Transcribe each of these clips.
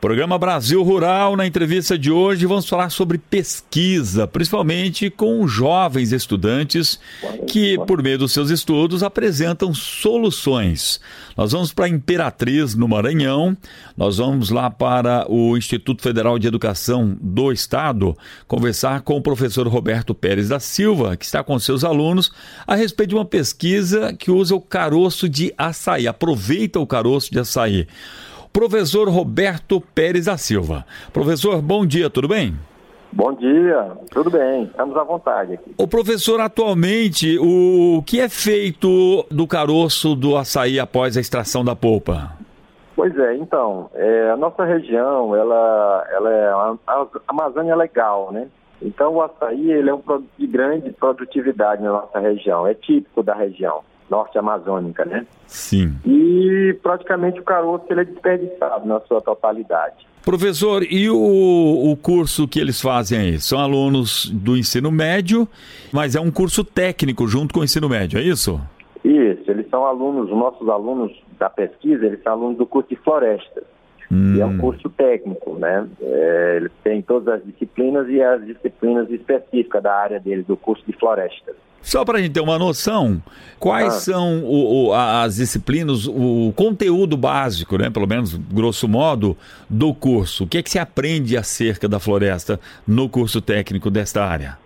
Programa Brasil Rural. Na entrevista de hoje vamos falar sobre pesquisa, principalmente com jovens estudantes que, por meio dos seus estudos, apresentam soluções. Nós vamos para Imperatriz, no Maranhão, nós vamos lá para o Instituto Federal de Educação do Estado, conversar com o professor Roberto Pérez da Silva, que está com seus alunos, a respeito de uma pesquisa que usa o caroço de açaí, aproveita o caroço de açaí. Professor Roberto Pérez da Silva. Professor, bom dia, tudo bem? Bom dia, tudo bem, estamos à vontade aqui. O professor, atualmente, o que é feito do caroço do açaí após a extração da polpa? Pois é, então, a nossa região, ela é a Amazônia legal, né? Então o açaí, ele é um produto de grande produtividade na nossa região, é típico da região norte amazônica, né? Sim. E praticamente o caroço ele é desperdiçado na sua totalidade. Professor, e o curso que eles fazem aí? São alunos do ensino médio, mas é um curso técnico junto com o ensino médio, é isso? Isso, eles são alunos, os nossos alunos da pesquisa, eles são alunos do curso de florestas. E é um curso técnico, né? Eles têm todas as disciplinas e as disciplinas específicas da área deles, do curso de florestas. Só para a gente ter uma noção, quais são as disciplinas, o conteúdo básico, né, pelo menos grosso modo, do curso? O que é que se aprende acerca da floresta no curso técnico desta área?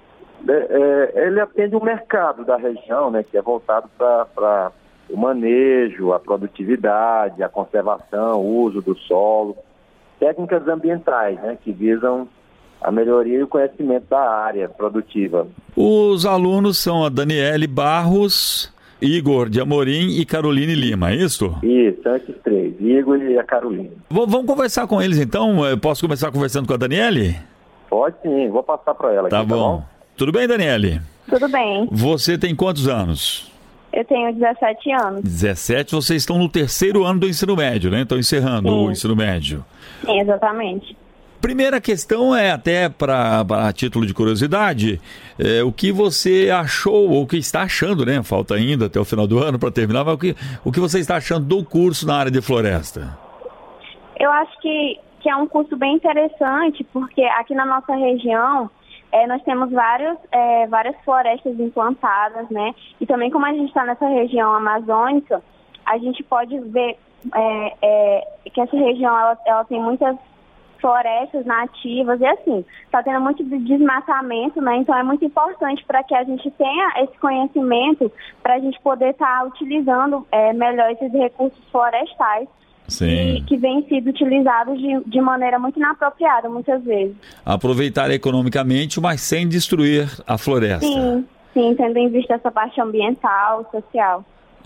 Ele atende o mercado da região, né, que é voltado para o manejo, a produtividade, a conservação, o uso do solo, técnicas ambientais, né, que visam a melhoria e o conhecimento da área produtiva. Os alunos são a Daniele Barros, Igor de Amorim e Caroline Lima, é isso? Isso, são esses três, Igor e a Caroline. Vamos conversar com eles então? Eu posso começar conversando com a Daniele? Pode sim, vou passar para ela aqui, tá bom? Tudo bem, Daniele? Tudo bem. Você tem quantos anos? Eu tenho 17 anos. 17, vocês estão no terceiro ano do ensino médio, né? Estão encerrando o ensino médio. Sim, exatamente. Primeira questão é, até para título de curiosidade, o que você achou, ou o que está achando, né? Falta ainda até o final do ano para terminar, mas o que você está achando do curso na área de floresta? Eu acho que é um curso bem interessante, porque aqui na nossa região nós temos várias florestas implantadas, né? E também como a gente está nessa região amazônica, a gente pode ver que essa região ela tem muitas florestas nativas e assim, está tendo muito desmatamento, né? Então é muito importante para que a gente tenha esse conhecimento para a gente poder estar utilizando melhor esses recursos florestais. Sim. Que vêm sido utilizados de maneira muito inapropriada, muitas vezes. Aproveitar economicamente, mas sem destruir a floresta. Sim, tendo em vista essa parte ambiental, social.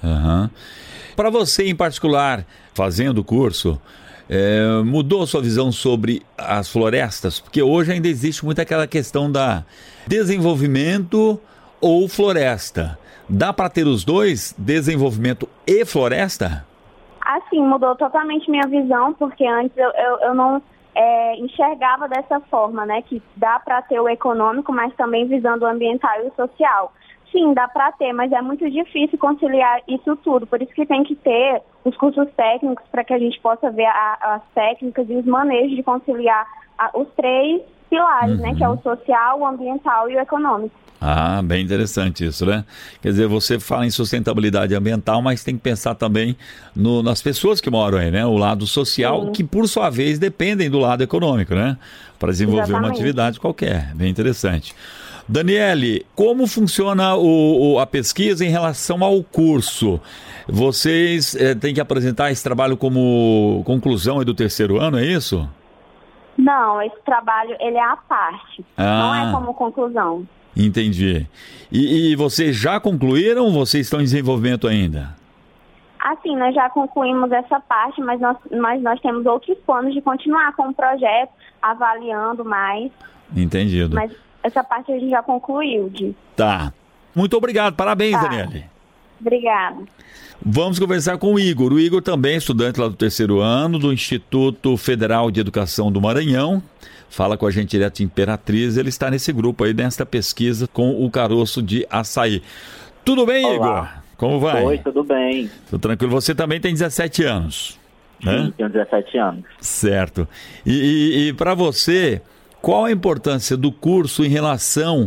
Para você, em particular, fazendo o curso, mudou a sua visão sobre as florestas? Porque hoje ainda existe muito aquela questão da desenvolvimento ou floresta. Dá para ter os dois, desenvolvimento e floresta? Assim, mudou totalmente minha visão, porque antes eu não enxergava dessa forma, né? Que dá para ter o econômico, mas também visando o ambiental e o social. Sim, dá para ter, mas é muito difícil conciliar isso tudo. Por isso que tem que ter os cursos técnicos para que a gente possa ver as técnicas e os manejos de conciliar os três pilares, né? Que é o social, o ambiental e o econômico. Ah, bem interessante isso, né? Quer dizer, você fala em sustentabilidade ambiental, mas tem que pensar também nas pessoas que moram aí, né? O lado social, que por sua vez dependem do lado econômico, né? Para desenvolver uma atividade qualquer. Bem interessante. Daniele, como funciona a pesquisa em relação ao curso? Vocês têm que apresentar esse trabalho como conclusão do terceiro ano, é isso? Não, esse trabalho ele é à parte, não é como conclusão. Entendi. E vocês já concluíram ou vocês estão em desenvolvimento ainda? Assim, nós já concluímos essa parte, mas nós temos outros planos de continuar com o projeto, avaliando mais. Entendido. Mas essa parte a gente já concluiu, Tá. Muito obrigado. Parabéns, Daniele. Obrigada. Vamos conversar com o Igor. O Igor também é estudante lá do terceiro ano do Instituto Federal de Educação do Maranhão. Fala com a gente direto em Imperatriz. Ele está nesse grupo aí, nesta pesquisa com o caroço de açaí. Tudo bem, Olá. Igor? Como vai? Oi, tudo bem. Tudo tranquilo. Você também tem 17 anos. né? Sim, tenho 17 anos. Certo. E para você, qual a importância do curso em relação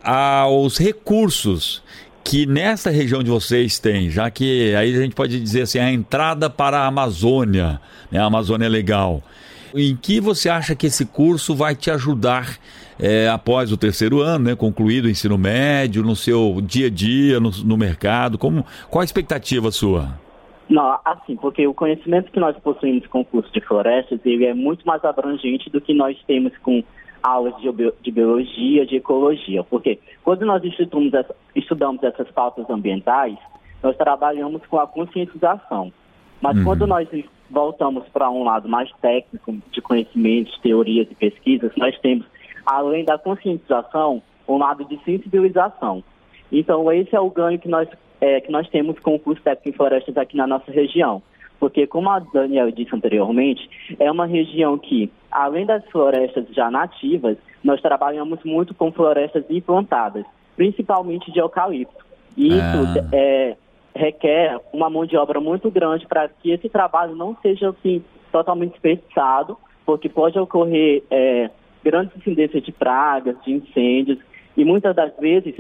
aos recursos que nesta região de vocês tem, já que aí a gente pode dizer assim, a entrada para a Amazônia, né, a Amazônia Legal. Em que você acha que esse curso vai te ajudar após o terceiro ano, né, concluído o ensino médio, no seu dia a dia, no mercado? Qual a expectativa sua? Não, assim, porque o conhecimento que nós possuímos com o curso de florestas, ele é muito mais abrangente do que nós temos com aulas de biologia, de ecologia, porque quando nós estudamos essas pautas ambientais, nós trabalhamos com a conscientização, mas quando nós voltamos para um lado mais técnico, de conhecimentos, teorias e pesquisas, nós temos, além da conscientização, um lado de sensibilização. Então, esse é o ganho que nós temos com o curso técnico em florestas aqui na nossa região. Porque, como a Daniela disse anteriormente, é uma região que, além das florestas já nativas, nós trabalhamos muito com florestas implantadas, principalmente de eucalipto. E isso requer uma mão de obra muito grande para que esse trabalho não seja assim, totalmente desperdiçado, porque pode ocorrer grandes incidências de pragas, de incêndios, e muitas das vezes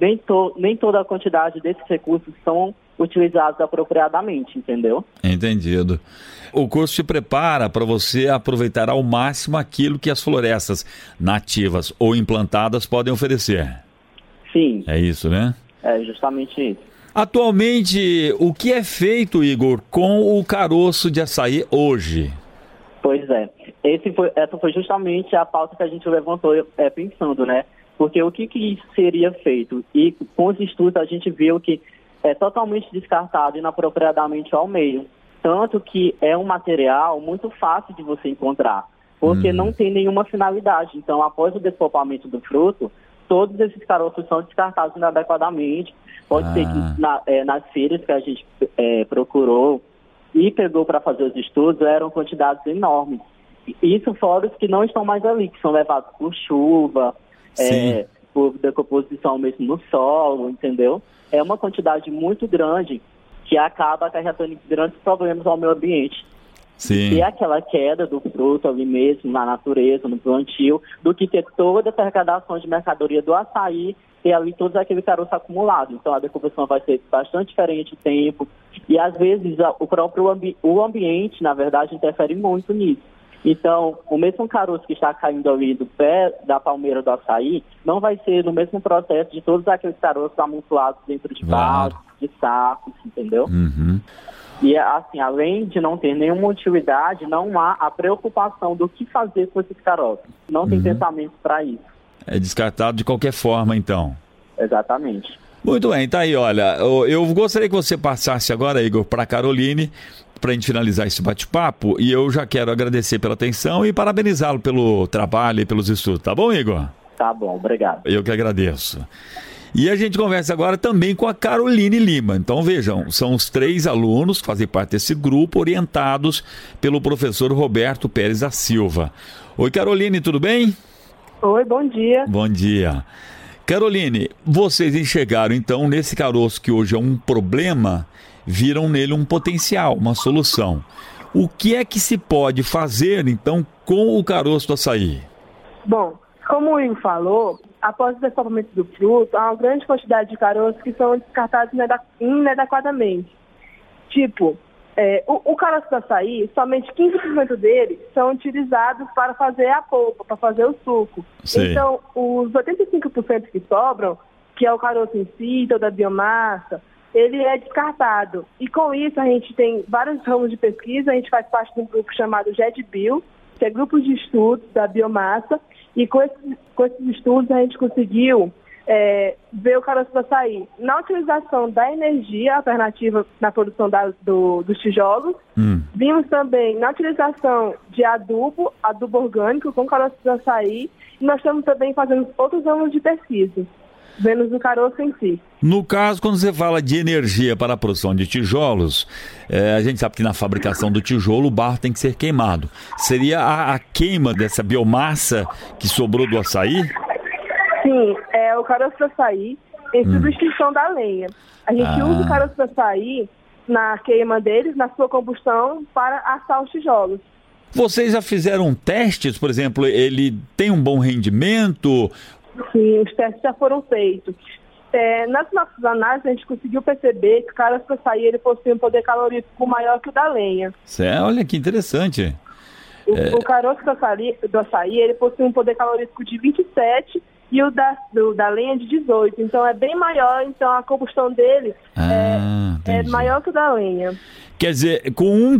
nem toda a quantidade desses recursos são utilizados apropriadamente, entendeu? Entendido. O curso te prepara para você aproveitar ao máximo aquilo que as florestas nativas ou implantadas podem oferecer. Sim. É isso, né? É justamente isso. Atualmente, o que é feito, Igor, com o caroço de açaí hoje? Pois é. Essa foi justamente a pauta que a gente levantou pensando, né? Porque o que seria feito? E com os estudos a gente viu que é totalmente descartado inapropriadamente ao meio. Tanto que é um material muito fácil de você encontrar, porque não tem nenhuma finalidade. Então, após o despolpamento do fruto, todos esses caroços são descartados inadequadamente. Pode ser que nas feiras que a gente procurou e pegou para fazer os estudos, eram quantidades enormes. Isso fora os que não estão mais ali, que são levados por chuva, por decomposição mesmo no solo, entendeu? É uma quantidade muito grande que acaba acarretando grandes problemas ao meio ambiente. Sim. Ter aquela queda do fruto ali mesmo, na natureza, no plantio, do que ter toda essa arrecadação de mercadoria do açaí e ali todos aquele caroço acumulado. Então a decomposição vai ser bastante diferente o tempo e às vezes o próprio ambiente, na verdade, interfere muito nisso. Então, o mesmo caroço que está caindo ali do pé da palmeira do açaí não vai ser no mesmo processo de todos aqueles caroços amontoados dentro de vasos, de sacos, entendeu? E, assim, além de não ter nenhuma utilidade, não há a preocupação do que fazer com esses caroços. Não tem pensamento para isso. É descartado de qualquer forma, então. Exatamente. Muito bem, tá aí, olha, eu gostaria que você passasse agora, Igor, para a Caroline, para a gente finalizar esse bate-papo, e eu já quero agradecer pela atenção e parabenizá-lo pelo trabalho e pelos estudos, tá bom, Igor? Tá bom, obrigado. Eu que agradeço. E a gente conversa agora também com a Caroline Lima. Então vejam, são os 3 alunos que fazem parte desse grupo, orientados pelo professor Roberto Pérez da Silva. Oi, Caroline, tudo bem? Oi, bom dia. Bom dia. Caroline, vocês enxergaram então nesse caroço que hoje é um problema, viram nele um potencial, uma solução. O que é que se pode fazer então com o caroço do açaí? Bom, como o Igor falou, após o despolpamento do fruto, há uma grande quantidade de caroços que são descartados inadequadamente. Tipo, o caroço do açaí, somente 15% deles são utilizados para fazer a polpa, para fazer o suco. Sim. Então, os 85% que sobram, que é o caroço em si, toda a biomassa, ele é descartado. E com isso a gente tem vários ramos de pesquisa, a gente faz parte de um grupo chamado GEDBio, que é grupo de estudos da biomassa, e com esses estudos a gente conseguiu ver o caroço do açaí na utilização da energia alternativa na produção dos tijolos. Vimos também na utilização de adubo orgânico com caroço do açaí, e nós estamos também fazendo outros ramos de pesquisa, vendo o caroço em si. No caso, quando você fala de energia para a produção de tijolos, a gente sabe que na fabricação do tijolo o barro tem que ser queimado. Seria a queima dessa biomassa que sobrou do açaí? Sim, é o caroço do açaí em substituição da lenha. A gente usa o caroço do açaí na queima deles, na sua combustão, para assar os tijolos. Vocês já fizeram testes, por exemplo, ele tem um bom rendimento? Sim, os testes já foram feitos. Nas nossas análises, a gente conseguiu perceber que o caroço do açaí ele possui um poder calorífico maior que o da lenha. Olha que interessante. O caroço do açaí ele possui um poder calorífico de 27 e o da lenha de 18. Então é bem maior, então a combustão dele é maior que o da lenha. Quer dizer, com 1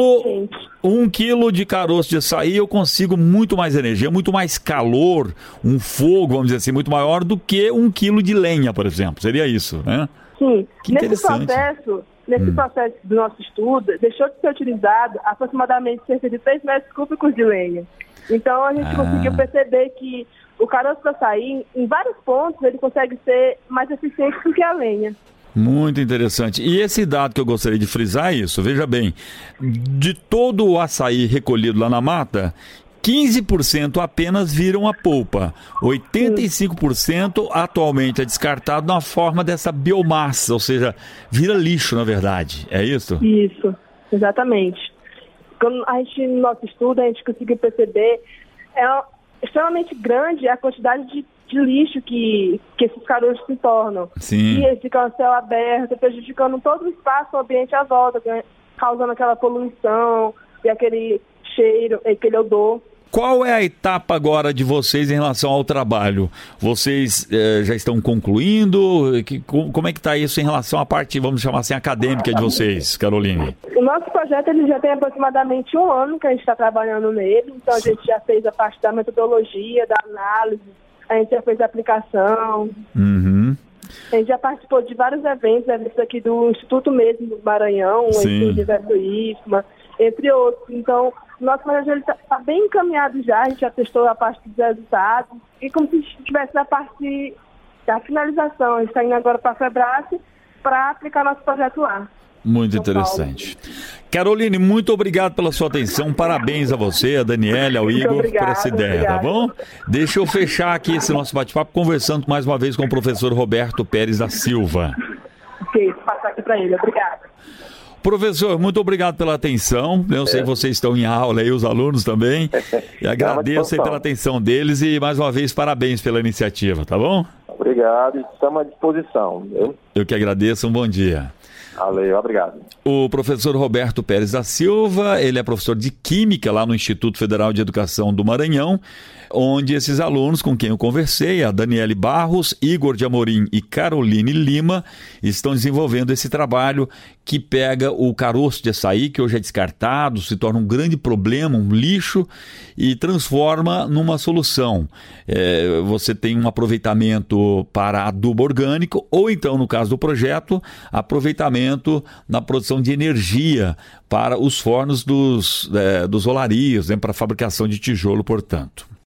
quilo de caroço de açaí eu consigo muito mais energia, muito mais calor, um fogo, vamos dizer assim, muito maior do que 1 quilo de lenha, por exemplo. Seria isso, né? Sim. Que interessante. Nesse processo do nosso estudo, deixou de ser utilizado aproximadamente cerca de 3 metros cúbicos de lenha. Então a gente conseguiu perceber que o caroço do açaí, em vários pontos, ele consegue ser mais eficiente do que a lenha. Muito interessante. E esse dado que eu gostaria de frisar é isso. Veja bem, de todo o açaí recolhido lá na mata, 15% apenas viram a polpa. 85% atualmente é descartado na forma dessa biomassa, ou seja, vira lixo, na verdade. É isso? Isso, exatamente. Quando a gente, no nosso estudo, a gente conseguiu perceber extremamente grande a quantidade de lixo que esses caroços se tornam. Sim. E eles ficam a céu aberto, prejudicando todo o espaço, o ambiente à volta, causando aquela poluição e aquele cheiro, aquele odor. Qual é a etapa agora de vocês em relação ao trabalho? Vocês já estão concluindo? Como é que está isso em relação à parte, vamos chamar assim, acadêmica de vocês, Caroline? O nosso projeto ele já tem aproximadamente 1 ano que a gente está trabalhando nele, então a gente já fez a parte da metodologia, da análise, a gente já fez a aplicação. Uhum. A gente já participou de vários eventos aqui do Instituto mesmo do Maranhão, o Universo IFMA, entre outros. Então, o nosso projeto está bem encaminhado já, a gente já testou a parte dos resultados, e como se estivesse na parte da finalização. A gente está indo agora para a FEBRASE para aplicar nosso projeto lá. Muito interessante. Caroline, muito obrigado pela sua atenção. Parabéns a você, a Daniela, ao Igor, por essa ideia, tá bom? Deixa eu fechar aqui esse nosso bate-papo conversando mais uma vez com o professor Roberto Pérez da Silva. Ok, vou passar aqui para ele. Obrigada. Professor, muito obrigado pela atenção. Eu sei que vocês estão em aula aí, os alunos também. E agradeço aí pela atenção deles e, mais uma vez, parabéns pela iniciativa, tá bom? Obrigado, estamos à disposição. Eu que agradeço, um bom dia. Valeu, obrigado. O professor Roberto Pérez da Silva, ele é professor de Química lá no Instituto Federal de Educação do Maranhão, onde esses alunos com quem eu conversei, a Daniele Barros, Igor de Amorim e Caroline Lima, estão desenvolvendo esse trabalho que pega o caroço de açaí, que hoje é descartado, se torna um grande problema, um lixo, e transforma numa solução. Você tem um aproveitamento para adubo orgânico, ou então, no caso do projeto, aproveitamento na produção de energia para os fornos dos olarios, para a fabricação de tijolo, portanto.